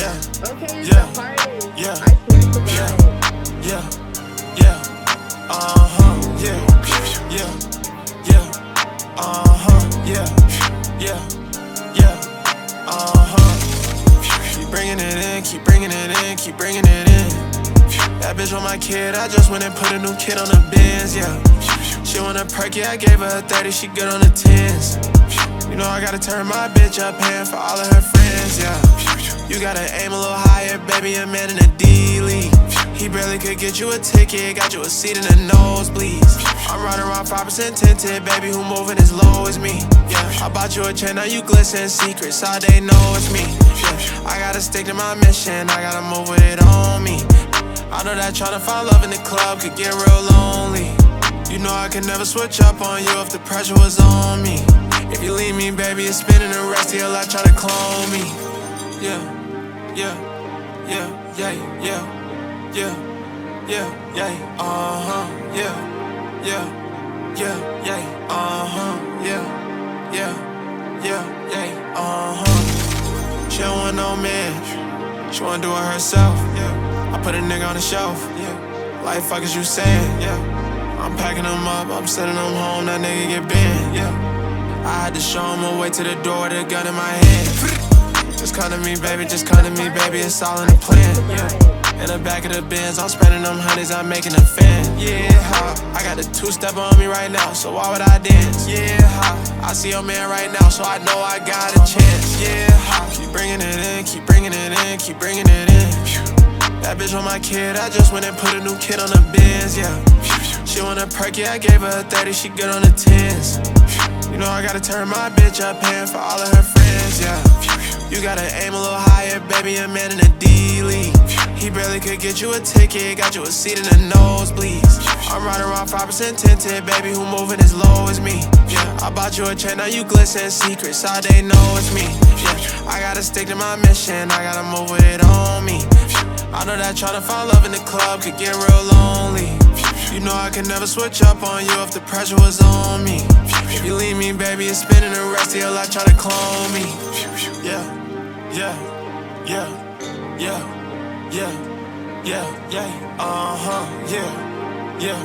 yeah, Okay, yeah, the hardest. yeah, I swear to God. yeah, yeah, yeah, yeah, yeah, Keep bringing it in, keep bringing it in, keep bringing it in. That bitch want my kid, I just went and put a new kid on the Benz, yeah. She want a perk, yeah, I gave her a 30, she good on the 10s. You know I gotta turn my bitch up, paying for all of her friends, yeah. You gotta aim a little higher, baby, a man in a D-League. He barely could get you a ticket, got you a seat in the nosebleeds. I'm riding around 5% tinted, baby, who moving as low as me, yeah. I bought you a chain, now you glisten, secrets, all they know it's me, yeah. I gotta stick to my mission, I gotta move with it on me. I know that tryna find love in the club could get real lonely. You know I could never switch up on you if the pressure was on me. If you leave me, baby, it's spinning the rest of your life tryna clone me. Yeah, yeah, yeah, yeah, yeah, yeah, yeah, yeah, yeah, yeah, yeah, yeah, yeah, yeah, yeah, yeah, She don't want no man, she wanna do it herself, yeah. I put a nigga on the shelf, yeah. Like fuck is you saying, yeah. I'm packing them up, I'm sending them home, that nigga get banned, yeah. I had to show him a way to the door with a gun in my hand. Just come to me, baby, just come to me, baby, it's all in the plan, yeah. In the back of the Benz, I'm spending them honeys, I'm making a fan, yeah. I got a two-step on me right now, so why would I dance, yeah. I see your man right now, so I know I got a chance, yeah. Keep bringing it in, keep bringing it in, keep bringing it in. That bitch want my kid, I just went and put a new kid on the Benz, yeah. She want a perk, yeah, I gave her a 30, she good on the 10s. You know I gotta turn my bitch up, paying for all of her friends, yeah. You gotta aim a little higher, baby, a man in a D-League. He barely could get you a ticket, got you a seat in the nosebleeds. I'm riding around 5% tinted, baby, who moving as low as me, yeah. I bought you a chain, now you glisten, secrets, all they know it's me, yeah. I gotta stick to my mission, I gotta move with it on me. I know that tryna find love in the club could get real lonely. You know I could never switch up on you if the pressure was on me. If you leave me, baby, it's spinning the rest of your life tryna clone me. Yeah, yeah, yeah, yeah, yeah, yeah, yeah, yeah, yeah,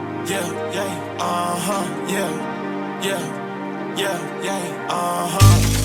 yeah, yeah, yeah, yeah, yeah, yeah,